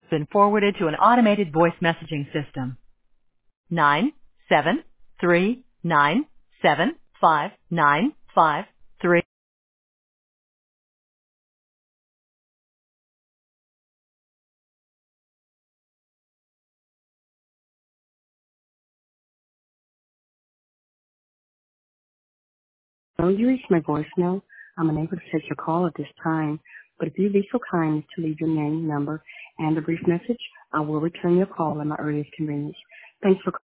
been forwarded to an automated voice messaging system. 973975953. Though you reached my voicemail, I'm unable to take your call at this time, but if you'd be so kind as to leave your name, number, and a brief message, I will return your call at my earliest convenience. Thanks for